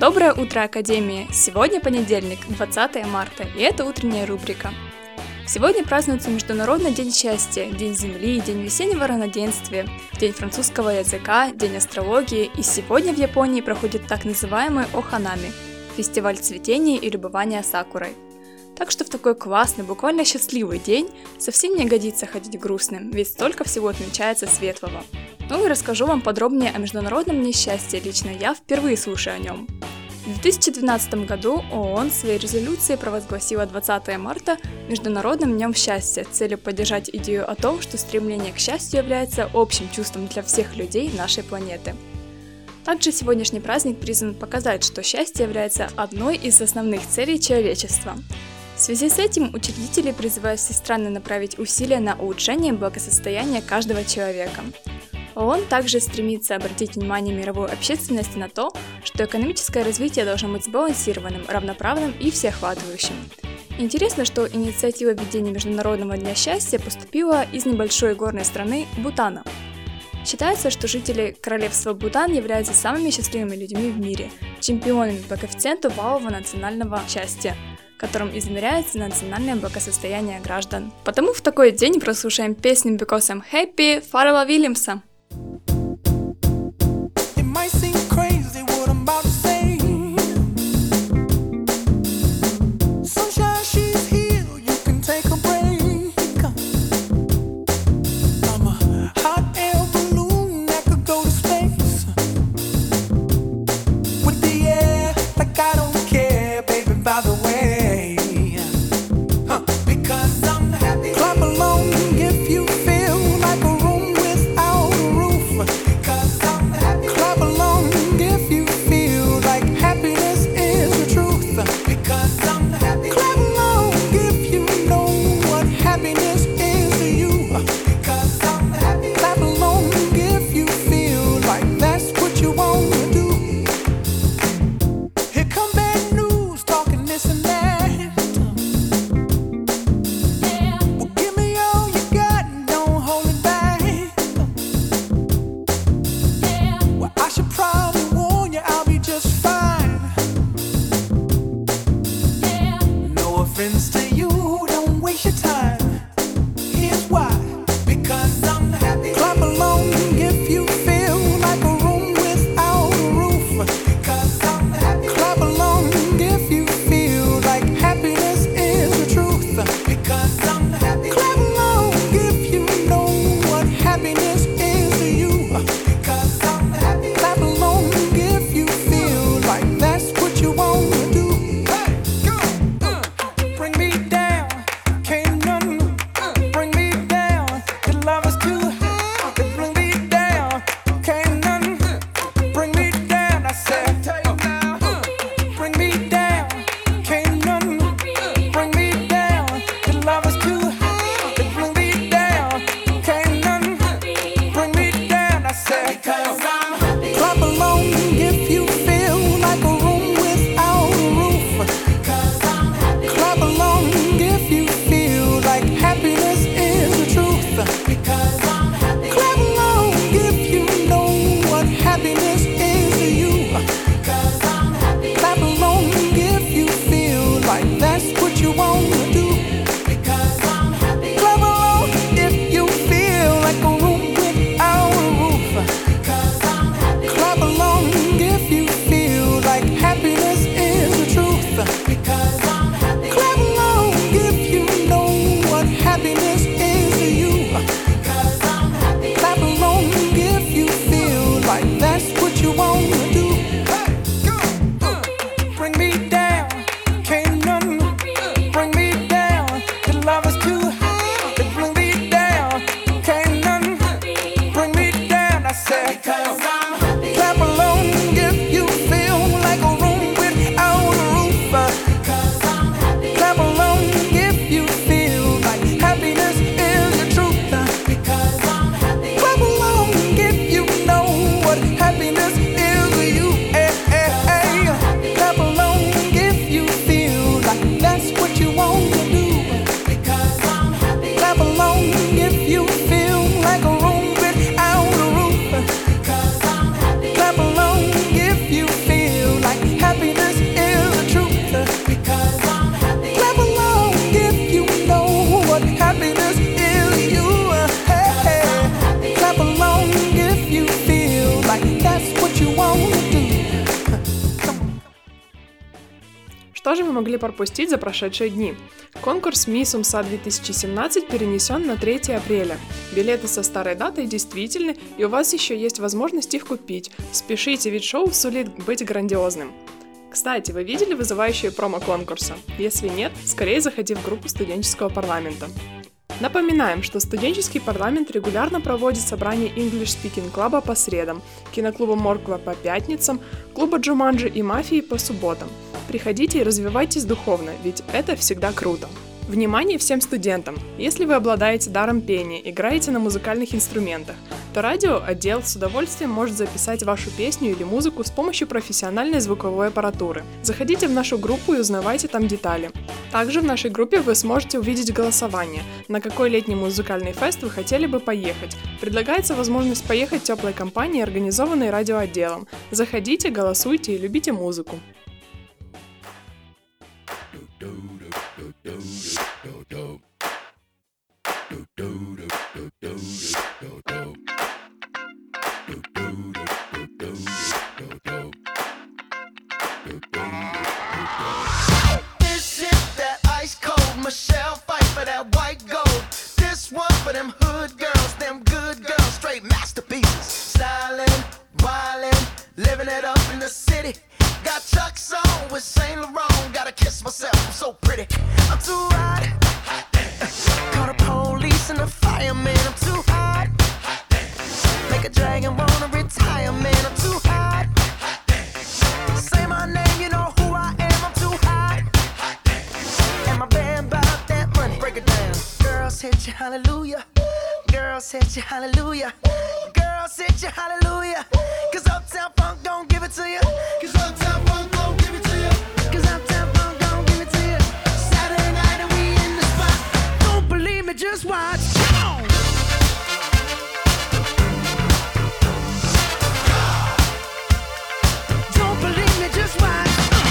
Доброе утро, Академия! Сегодня понедельник, 20 марта, и это утренняя рубрика. Сегодня празднуется Международный день счастья, День Земли, День весеннего равноденствия, День французского языка, День астрологии, и сегодня в Японии проходит так называемый Оханами – фестиваль цветения и любования сакурой. Так что в такой классный, буквально счастливый день совсем не годится ходить грустным, ведь столько всего отмечается светлого. Ну и расскажу вам подробнее о Международном дне счастья, лично я впервые слушаю о нем. В 2012 году ООН в своей резолюции провозгласила 20 марта Международным днем счастья с целью поддержать идею о том, что стремление к счастью является общим чувством для всех людей нашей планеты. Также сегодняшний праздник призван показать, что счастье является одной из основных целей человечества. В связи с этим учредители призывают все страны направить усилия на улучшение благосостояния каждого человека. ООН также стремится обратить внимание мировой общественности на то, что экономическое развитие должно быть сбалансированным, равноправным и всеохватывающим. Интересно, что инициатива введения Международного дня счастья поступила из небольшой горной страны Бутана. Считается, что жители королевства Бутан являются самыми счастливыми людьми в мире, чемпионами по коэффициенту валового национального счастья, которым измеряется национальное благосостояние граждан. Потому в такой день прослушаем песню «Because I'm Happy» Фаррелла Вильямса. Что же вы могли пропустить за прошедшие дни? Конкурс «Мисс УМСА 2017» перенесен на 3 апреля. Билеты со старой датой действительны, и у вас еще есть возможность их купить. Спешите, ведь шоу сулит быть грандиозным. Кстати, вы видели вызывающие промо конкурса? Если нет, скорее заходи в группу студенческого парламента. Напоминаем, что студенческий парламент регулярно проводит собрания English Speaking Club по средам, киноклуба Морква по пятницам, клуба Джуманджи и Мафии по субботам. Приходите и развивайтесь духовно, ведь это всегда круто. Внимание всем студентам! Если вы обладаете даром пения, играете на музыкальных инструментах, то радиоотдел с удовольствием может записать вашу песню или музыку с помощью профессиональной звуковой аппаратуры. Заходите в нашу группу и узнавайте там детали. Также в нашей группе вы сможете увидеть голосование, на какой летний музыкальный фест вы хотели бы поехать. Предлагается возможность поехать теплой компанией, организованной радиоотделом. Заходите, голосуйте и любите музыку. Michelle fight for that white gold. This one for them hood girls, them good girls, straight masterpieces. Stylin', wildin', living it up in the city. Got Chuck's on with Saint Laurent. Gotta kiss myself, I'm so pretty. I'm too hot. Call the police and the fireman. I'm too hot. Make a dragon wanna retire, man. I'm too hot. Say my name, you know who I am. I'm too hot. And my band bought that money. Break it down. Girls hit you, hallelujah. Girls hit you, hallelujah. Girls hit you, hallelujah. Cause Uptown Funk don't give it to you. Cause Uptown Funk don't give it to you. Cause Uptown Funk don't give it to you. Saturday night and we in the spot. Don't believe me, just watch. Come on. Don't believe me, just watch.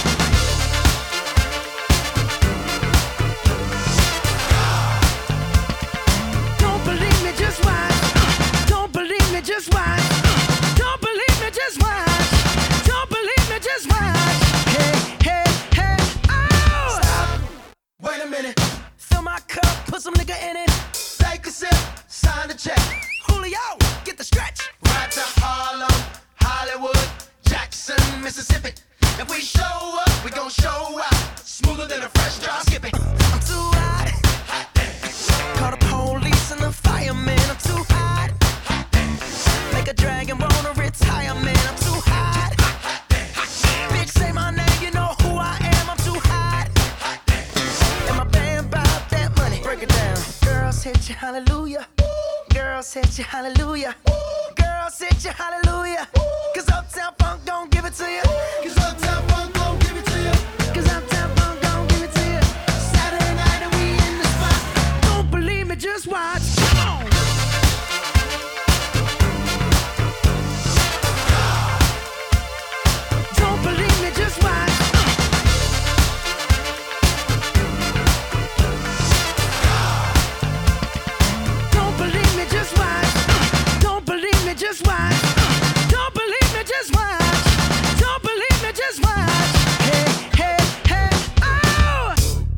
Don't believe me, just watch. Don't believe me, just watch. Don't believe me, just watch. Don't believe me, just watch. Hey, hey, hey, oh! Stop. Wait a minute. Fill my cup, put some nigga in it. Take a sip, sign the check. Julio, get the stretch. Right to Harlem, Hollywood, Jackson, Mississippi. If we show up, we gon' show out. Smoother than a fresh drop. Skip it. I'm too hot. Call the police and the fireman. I'm too hot. Make a dragon wanna retire, man. I'm too hot. Bitch, say my name, you know who I am. I'm too hot. And my band bought that money. Break it down. Girls hit you, hallelujah. Girls hit you, hallelujah. Girls hit you, hallelujah. Cause Uptown Funk don't give it to you. Cause Uptown Funk don't give it to you. Cause Uptown Funk don't give it to you. Saturday night and we in the spot. Don't believe me, just watch. Come on. Don't believe me, just watch. Don't believe me, just watch. Don't believe me, just watch. Don't believe me, just watch. Don't believe me, just watch. Hey, hey, hey, oh!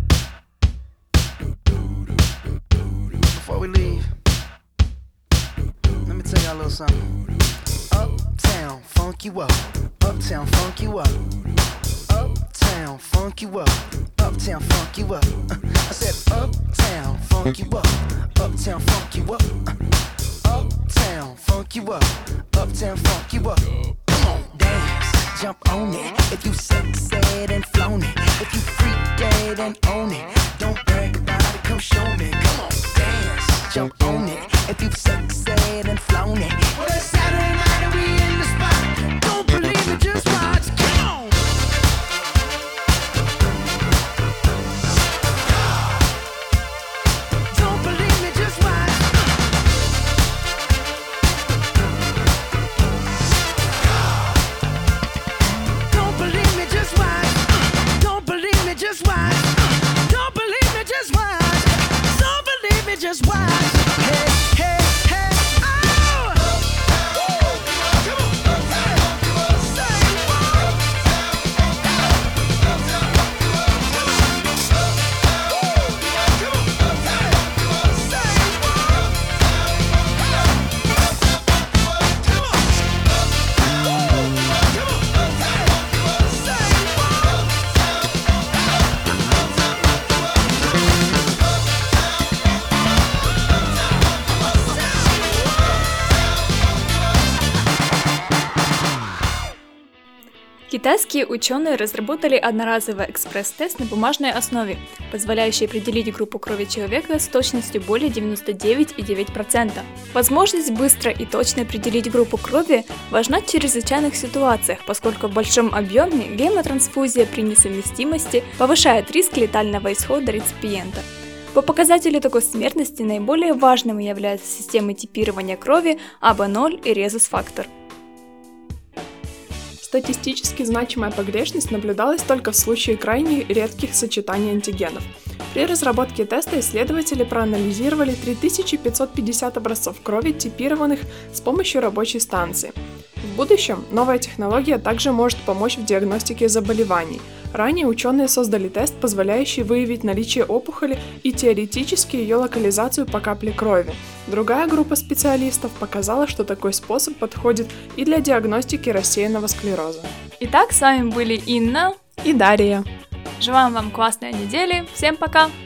Before we leave, let me tell y'all a little something. Uptown, funk you up. Uptown, funk you up. Uptown, funk you up. Uptown, funk you up. I said uptown, funk you up. Uptown, funk you up. Uptown, funk you up. Uptown, funk you up. Come on, dance, jump on it. If you sexed and flown it. If you freak dead and own it. Don't brag about it, come show me. Come on, dance, jump on it. If you sexed and flown it. Well, it's Saturday night and we in the spot. Don't believe it, just watch. Come on. Don't believe me, just watch. Don't believe me, just watch. Don't believe me, just watch. Don't believe me, just watch. Don't believe me, just watch. Hey, hey, hey. Китайские ученые разработали одноразовый экспресс-тест на бумажной основе, позволяющий определить группу крови человека с точностью более 99,9%. Возможность быстро и точно определить группу крови важна в чрезвычайных ситуациях, поскольку в большом объеме гемотрансфузия при несовместимости повышает риск летального исхода реципиента. По показателю такой смертности наиболее важным являются системы типирования крови АБ0 и резус-фактор. Статистически значимая погрешность наблюдалась только в случае крайне редких сочетаний антигенов. При разработке теста исследователи проанализировали 3550 образцов крови, типированных с помощью рабочей станции. В будущем новая технология также может помочь в диагностике заболеваний. Ранее ученые создали тест, позволяющий выявить наличие опухоли и теоретически ее локализацию по капле крови. Другая группа специалистов показала, что такой способ подходит и для диагностики рассеянного склероза. Итак, с вами были Инна и Дарья. Желаем вам классной недели. Всем пока!